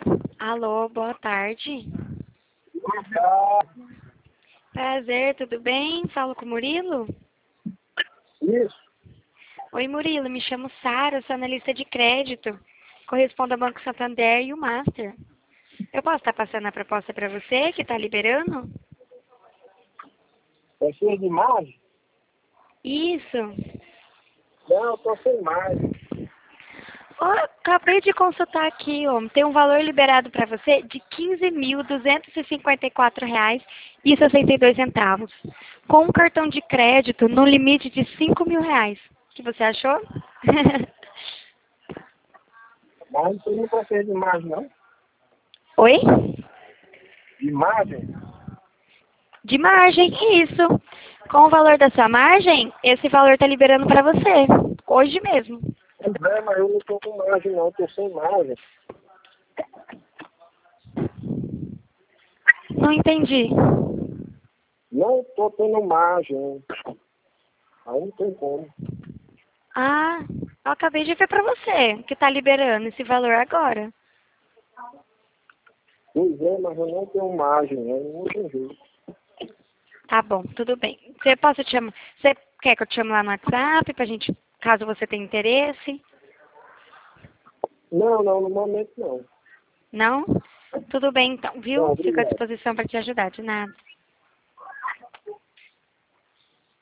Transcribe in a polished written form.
Alô, boa tarde. Ah, Prazer, tudo bem? Falo com o Murilo? isso. Oi, Murilo, me chamo Sara, sou analista de crédito. Correspondo ao Banco Santander e o Master. Eu posso estar passando a proposta para você, que está liberando? Precisa de imagem? Isso. Não, estou sem imagem. Ó, acabei de consultar aqui, ó. Tem um valor liberado para você de R$ 15.254,62, com um cartão de crédito no limite de R$ 5.000. O que você achou? Mas você não precisa de imagem, não? Oi? Imagem? De margem, isso. Com o valor da sua margem, esse valor está liberando para você, hoje mesmo. É, mas eu não estou com imagem, não. Estou sem imagem. Não entendi. Não estou tendo imagem. Aí não tem como. Ah, eu acabei de ver para você, que está liberando esse valor agora. Pois é, mas eu não tenho imagem. Eu não tem jeito. Tá bom, tudo bem. Você quer que eu te chame lá no WhatsApp pra gente, caso você tenha interesse? Não, no momento não. Não? Tudo bem então, Não, viu? Fico à obrigado. disposição para te ajudar, de nada.